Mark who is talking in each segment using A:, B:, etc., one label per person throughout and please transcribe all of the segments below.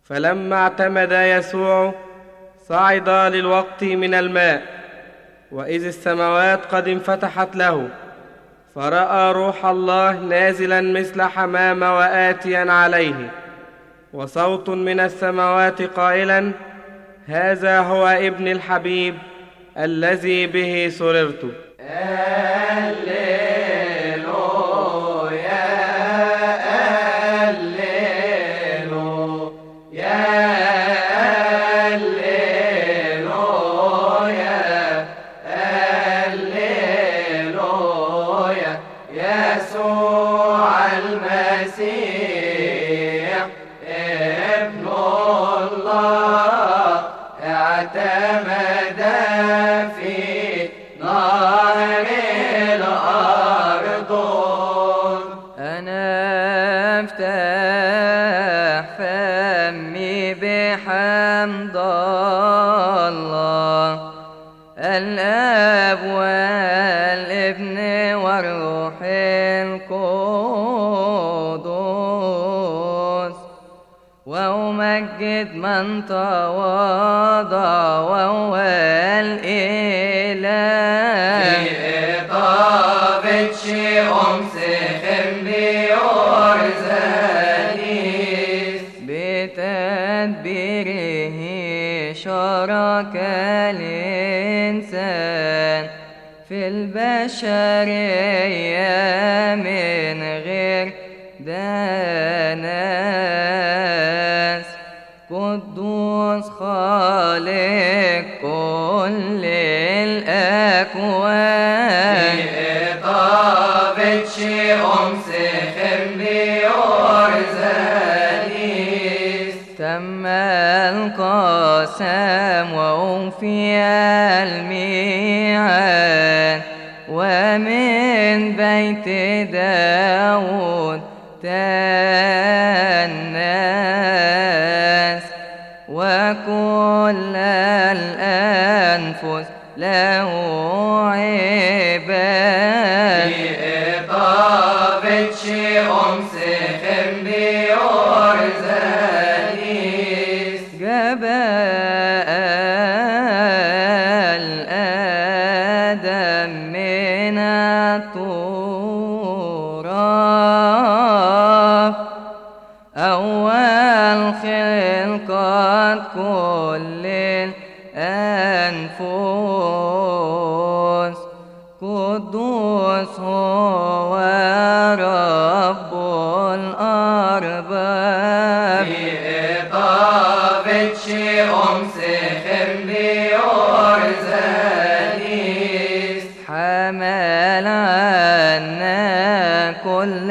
A: فلما اعتمد يسوع صعد للوقت من الماء، وإذ السماوات قد انفتحت له، فرأى روح الله نازلا مثل حمامة وآتيا عليه، وصوت من السماوات قائلا: هذا هو ابن الحبيب الذي به سررت.
B: اعتمد في نهر الأرض.
C: أنا أفتح فمي بحمد الله الآب والابن والروح القدس، وأمجد من تواضع وهو الإله.
B: طابت شيء سخن بيرزانيس،
C: بتدبيره شارك الإنسان في البشرية من غير دناس. قدوس خالق كل الأكوان،
B: طابت شيء سخن بيرزانيس،
C: تم القسم وأوفي الميعاد، ومن بيت داود الناس، وكل الأنفس له عباد.
B: طابت شيء سخن بيرزانيس،
C: جبال آدم من التراب، أول خلقت كل الأنفس. قدوس هو رب الأرباب،
B: طابت شيء سخن بيرزانيس،
C: حمل عنا كل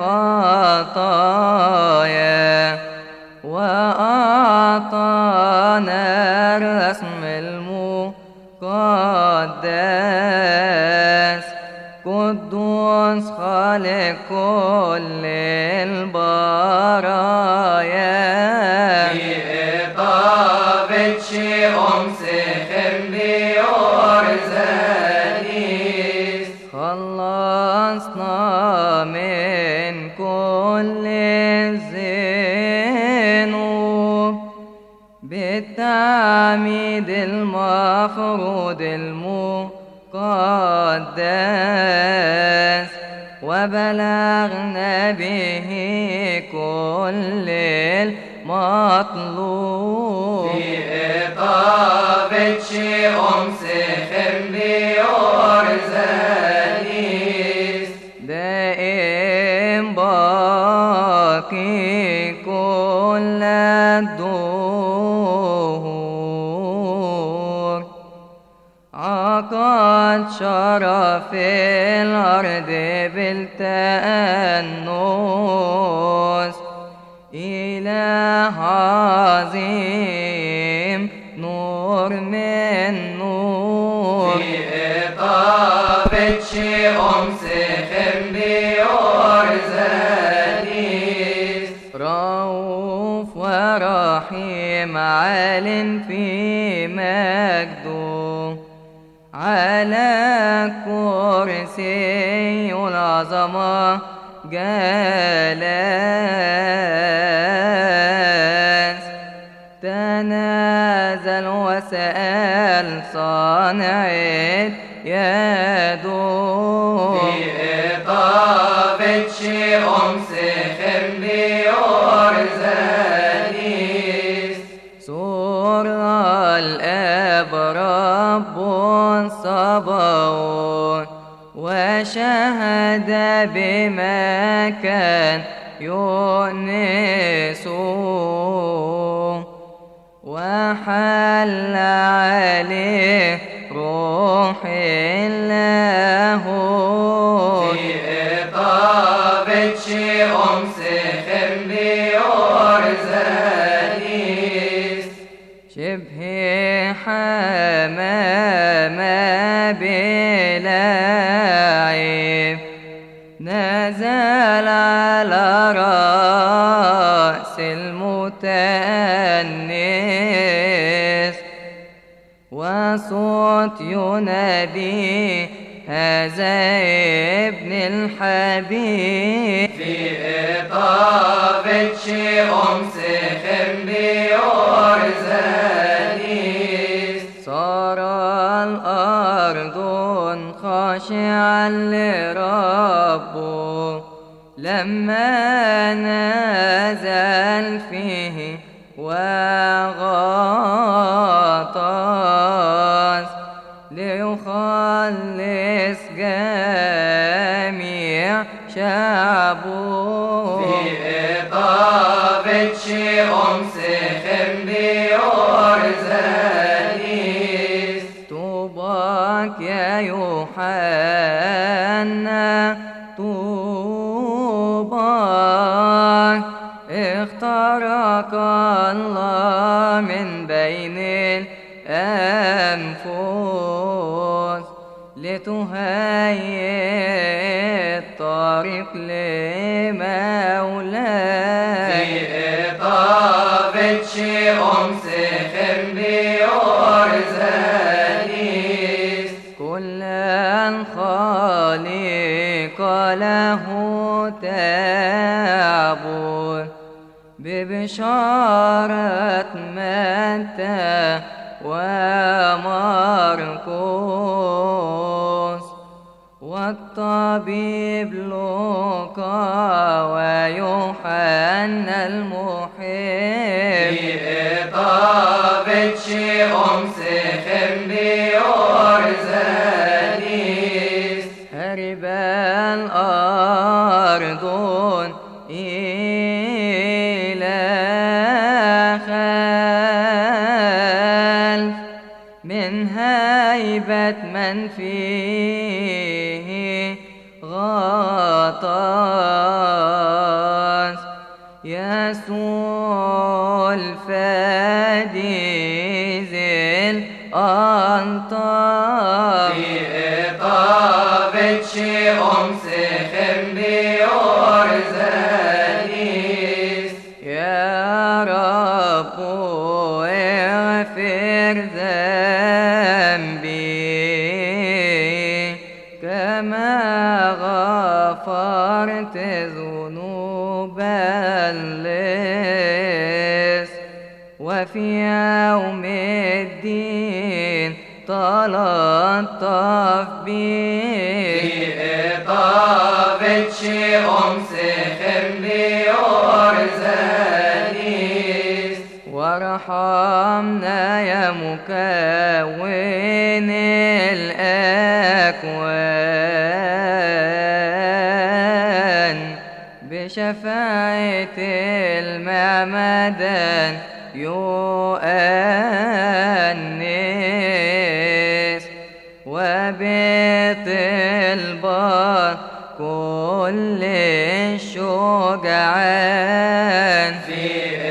C: الخطايا، وأعطانا الرسم المقدس. قدوس خالق كل البرايا،
B: طابت شيء سخن بيرزانيس،
C: خلصنا من كل الذنوب بالتعميد المفروض المقدس، وبلغنا به كل المطلوب.
B: طابت شيء سخن بيرزانيس،
C: دائم باقي كل الدهور، عقد شرف الأرض بالتأنس. إله عظيم نور من نور،
B: طابت شيء سخن بيرزانيس،
C: رؤوف ورحيم عال في مجده، على كرسي العظمة جالس. تنازل وسأل صانع يدو
B: في إطابة شيء سخر بيورزانيس
C: سور الآب رب صبور وشهد بما كان يؤنسه وحل عليه روح الله
B: في إطابة شيء سخر بيورزانيس
C: شبه حمام بلاعب نزل على رأس المتأنس وصوت ينادي هذا ابن الحبيب
B: في إطابة شيء سخر بيورزانيس
C: صار الأرض خاشعا لربه لما نزل فيه وغطاس ليخلص جميع شعبه
B: في إطابة شيء سخر بيورزانيس
C: طوباك يا يوحنا طوباك اختارك الله من بين الأنفس لتهيئ الطريق لمولاك
B: في إطابة شيء سخر بيورزانيس
C: كل الخالق له تعبد ببشارة متى ومرقس والطبيب لوقا ويوحنا المحب
B: في إطابة شيء سخر بيورزانيس
C: هرب الأرض إلى خلف من هيبة من فيه غطاس يسوع الفادي ذي الأنطار
B: في إطابة شيء سخر بيورزانيس
C: يا رب اغفر ذنبي كما غفرت ذنوب اللص وفي يوم الدين تلطف بي
B: في إطابة شيء سخر بيورزانيس
C: وارحمنا يا مكون الأكوان بشفاعة المعمدان يؤنس وبطلبات كل الشجعان
B: في